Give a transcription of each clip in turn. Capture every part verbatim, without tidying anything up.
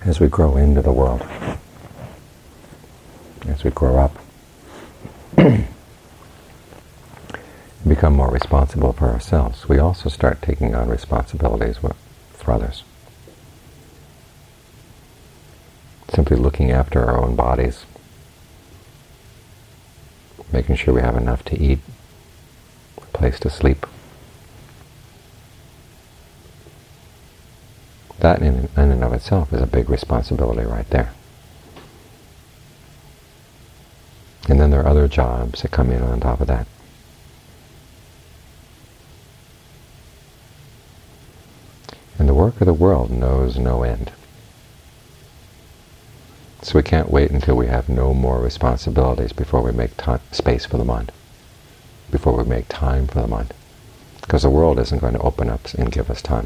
as we grow into the world, as we grow up, become more responsible for ourselves, we also start taking on responsibilities for others. Simply looking after our own bodies, making sure we have enough to eat, a place to sleep. That in, in and of itself is a big responsibility right there. And then there are other jobs that come in on top of that. And the work of the world knows no end. So we can't wait until we have no more responsibilities before we make time, space for the mind, before we make time for the mind. Because the world isn't going to open up and give us time.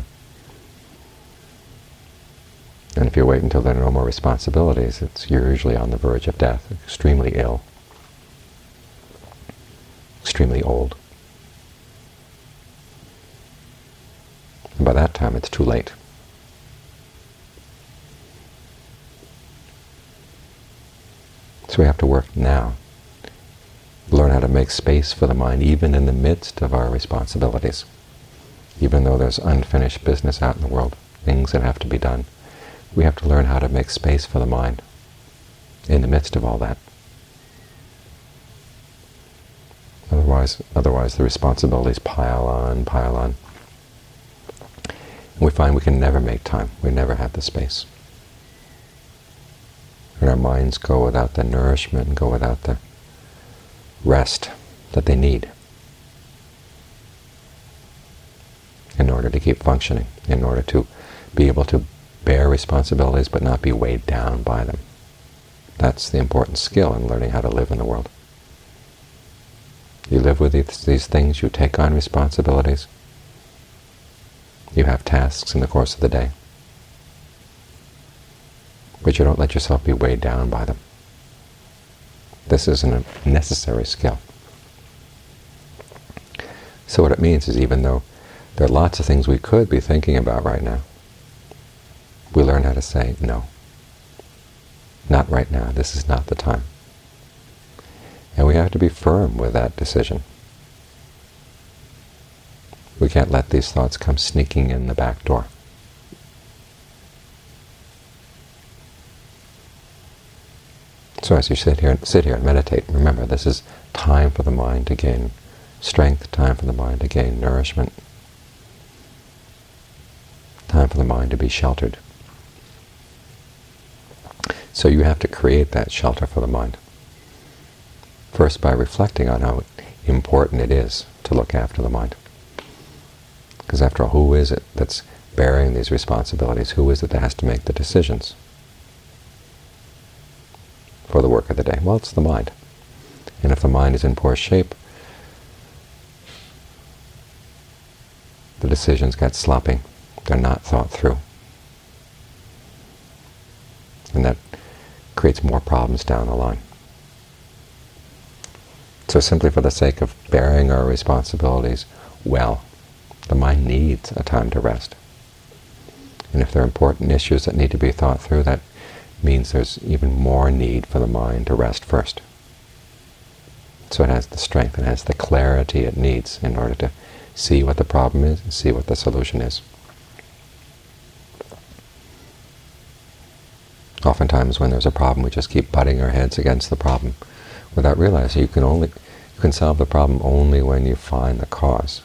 And if you wait until there are no more responsibilities, it's, you're usually on the verge of death, extremely ill, extremely old. And by that time, it's too late. So we have to work now, learn how to make space for the mind, even in the midst of our responsibilities. Even though there's unfinished business out in the world, things that have to be done, we have to learn how to make space for the mind in the midst of all that. Otherwise, otherwise the responsibilities pile on, pile on. And we find we can never make time. We never have the space. And our minds go without the nourishment and go without the rest that they need in order to keep functioning, in order to be able to bear responsibilities but not be weighed down by them. That's the important skill in learning how to live in the world. You live with these, these things, you take on responsibilities, you have tasks in the course of the day, but you don't let yourself be weighed down by them. This is a necessary skill. So what it means is, even though there are lots of things we could be thinking about right now, we learn how to say, no, not right now, this is not the time. And we have to be firm with that decision. We can't let these thoughts come sneaking in the back door. So as you sit here, sit here and meditate, remember this is time for the mind to gain strength, time for the mind to gain nourishment, time for the mind to be sheltered. So you have to create that shelter for the mind. First, by reflecting on how important it is to look after the mind. Because after all, who is it that's bearing these responsibilities? Who is it that has to make the decisions for the work of the day? Well, it's the mind. And if the mind is in poor shape, the decisions get sloppy. They're not thought through. And that creates more problems down the line. So simply for the sake of bearing our responsibilities well, the mind needs a time to rest. And if there are important issues that need to be thought through, that means there's even more need for the mind to rest first. So it has the strength, it has the clarity it needs in order to see what the problem is and see what the solution is. Oftentimes when there's a problem, we just keep butting our heads against the problem without realizing you can only you can solve the problem only when you find the cause.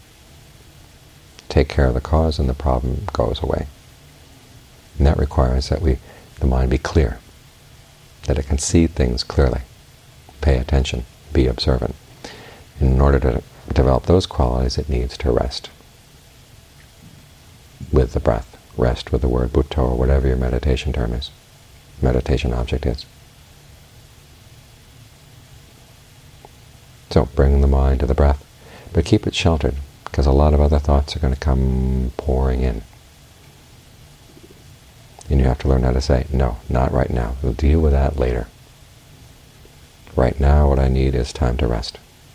Take care of the cause and the problem goes away. And that requires that we, the mind be clear, that it can see things clearly, pay attention, be observant. And in order to develop those qualities, it needs to rest with the breath, rest with the word Bhutto, or whatever your meditation term is, meditation object is. So bring the mind to the breath, but keep it sheltered, because a lot of other thoughts are going to come pouring in. And you have to learn how to say, no, not right now. We'll deal with that later. Right now what I need is time to rest.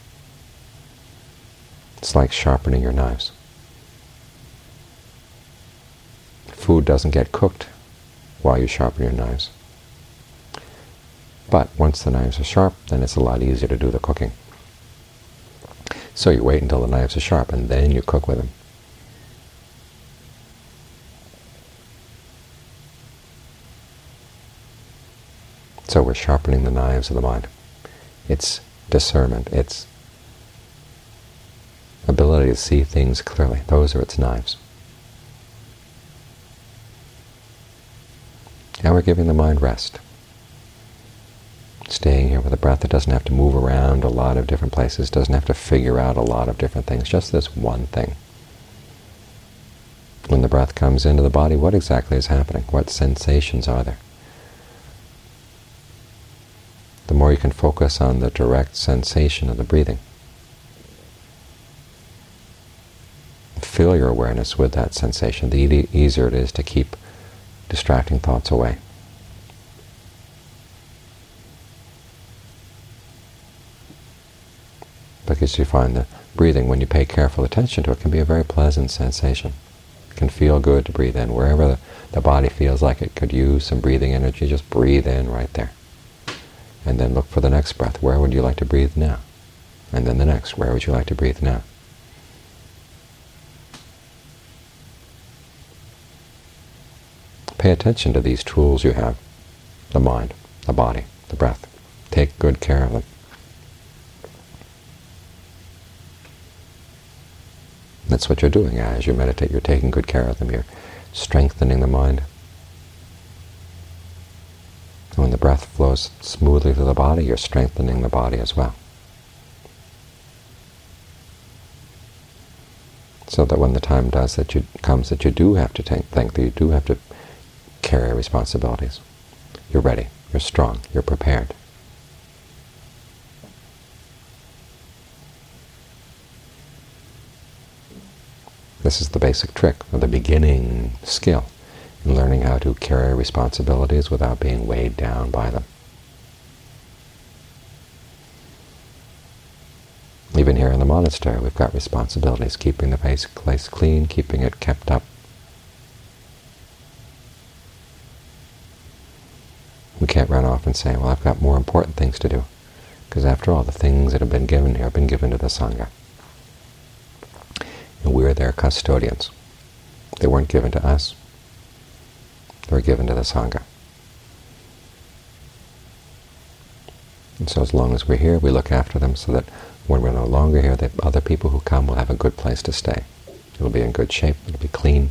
It's like sharpening your knives. Food doesn't get cooked while you sharpen your knives. But once the knives are sharp, then it's a lot easier to do the cooking. So you wait until the knives are sharp, and then you cook with them. So we're sharpening the knives of the mind. It's discernment. It's ability to see things clearly. Those are its knives. And we're giving the mind rest. Staying here with the breath. It doesn't have to move around a lot of different places. Doesn't have to figure out a lot of different things. Just this one thing. When the breath comes into the body, what exactly is happening? What sensations are there? The more you can focus on the direct sensation of the breathing, fill your awareness with that sensation, the e easier it is to keep distracting thoughts away. Because you find that breathing, when you pay careful attention to it, can be a very pleasant sensation. It can feel good to breathe in. Wherever the, the body feels like it could use some breathing energy, just breathe in right there. And then look for the next breath. Where would you like to breathe now? And then the next. Where would you like to breathe now? Pay attention to these tools you have. The mind, the body, the breath. Take good care of them. That's what you're doing as you meditate. You're taking good care of them. You're strengthening the mind. When the breath flows smoothly through the body, you're strengthening the body as well. So that when the time does that you comes that you do have to think, think that you do have to carry responsibilities, you're ready, you're strong, you're prepared. This is the basic trick, or the beginning skill, in learning how to carry responsibilities without being weighed down by them. Even here in the monastery, we've got responsibilities, keeping the place clean, keeping it kept up. We can't run off and say, well, I've got more important things to do, because after all, the things that have been given here have been given to the Sangha. And we're their custodians. They weren't given to us. They were given to the Sangha. And so as long as we're here, we look after them so that when we're no longer here, the other people who come will have a good place to stay. It'll be in good shape, it'll be clean,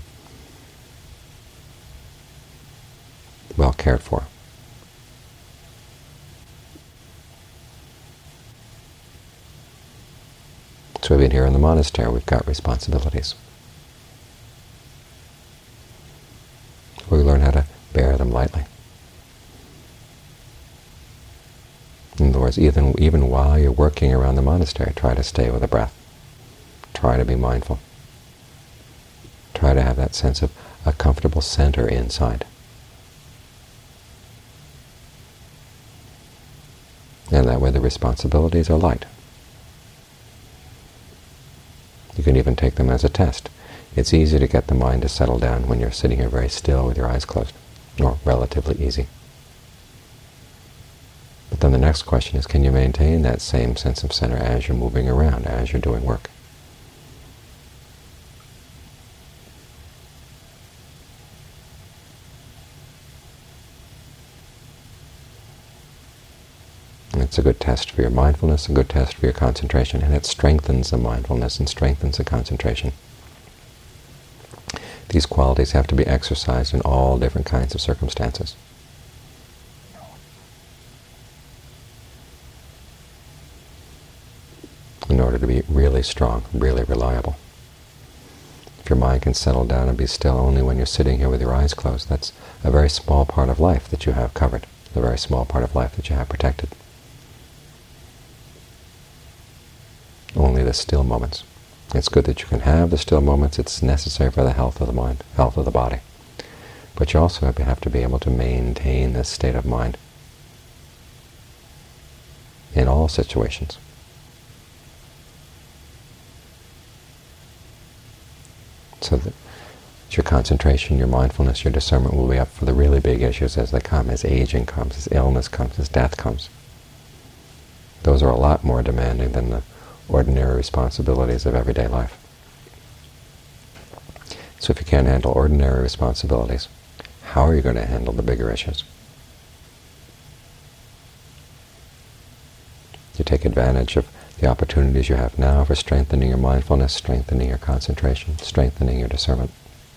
well cared for. So we've been here in the monastery, we've got responsibilities. We learn how to bear them lightly. In other words, even, even while you're working around the monastery, try to stay with the breath. Try to be mindful. Try to have that sense of a comfortable center inside. And that way the responsibilities are light. You can even take them as a test. It's easy to get the mind to settle down when you're sitting here very still with your eyes closed, or relatively easy. But then the next question is, can you maintain that same sense of center as you're moving around, as you're doing work? And it's a good test for your mindfulness, a good test for your concentration, and it strengthens the mindfulness and strengthens the concentration. These qualities have to be exercised in all different kinds of circumstances. In order to be really strong, really reliable. If your mind can settle down and be still only when you're sitting here with your eyes closed, that's a very small part of life that you have covered, a very small part of life that you have protected. Only the still moments. It's good that you can have the still moments. It's necessary for the health of the mind, health of the body. But you also have to be able to maintain this state of mind in all situations. So that Your concentration, your mindfulness, your discernment will be up for the really big issues as they come, as aging comes, as illness comes, as death comes. Those are a lot more demanding than the ordinary responsibilities of everyday life. So if you can't handle ordinary responsibilities, how are you going to handle the bigger issues? You take advantage of the opportunities you have now for strengthening your mindfulness, strengthening your concentration, strengthening your discernment.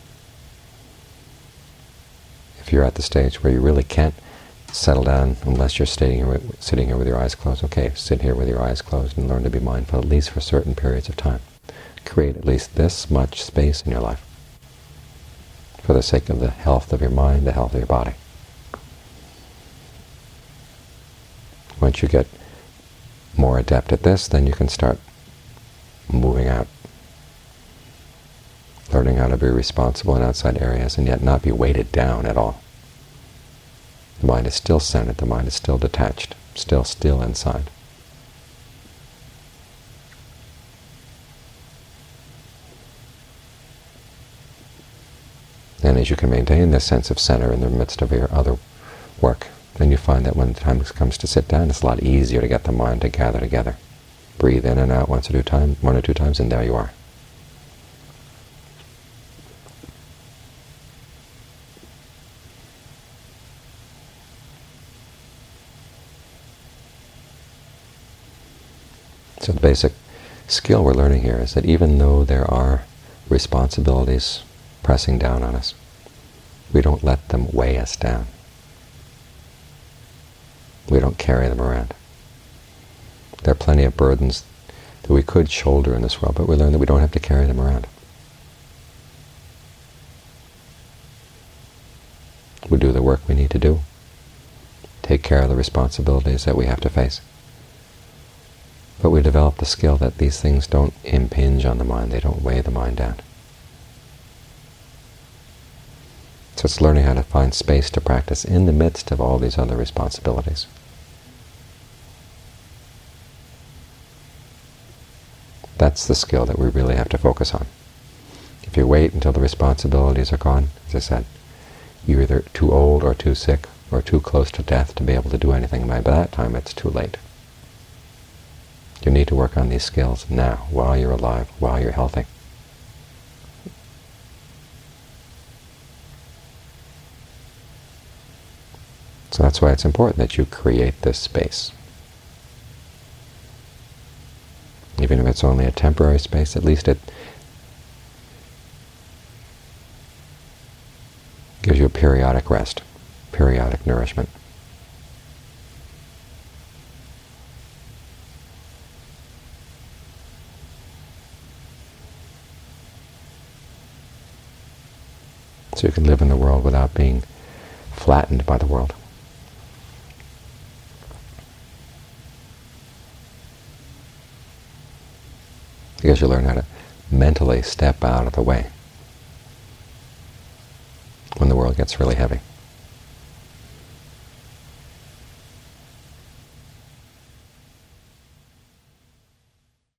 If you're at the stage where you really can't settle down unless you're sitting here, sitting here with your eyes closed, okay, sit here with your eyes closed and learn to be mindful, at least for certain periods of time. Create at least this much space in your life for the sake of the health of your mind, the health of your body. Once you get more adept at this, then you can start moving out, learning how to be responsible in outside areas and yet not be weighted down at all. The mind is still centered, the mind is still detached, still still inside. And as you can maintain this sense of center in the midst of your other work, then you find that when the time comes to sit down, it's a lot easier to get the mind to gather together. Breathe in and out once or two times, one or two times, and there you are. So the basic skill we're learning here is that even though there are responsibilities pressing down on us, we don't let them weigh us down. We don't carry them around. There are plenty of burdens that we could shoulder in this world, but we learn that we don't have to carry them around. We do the work we need to do, take care of the responsibilities that we have to face. But we develop the skill that these things don't impinge on the mind, they don't weigh the mind down. So it's learning how to find space to practice in the midst of all these other responsibilities. That's the skill that we really have to focus on. If you wait until the responsibilities are gone, as I said, you're either too old or too sick or too close to death to be able to do anything. By that time, it's too late. You need to work on these skills now, while you're alive, while you're healthy. So that's why it's important that you create this space. Even if it's only a temporary space, at least it gives you a periodic rest, periodic nourishment. So you can live in the world without being flattened by the world. Because you learn how to mentally step out of the way when the world gets really heavy.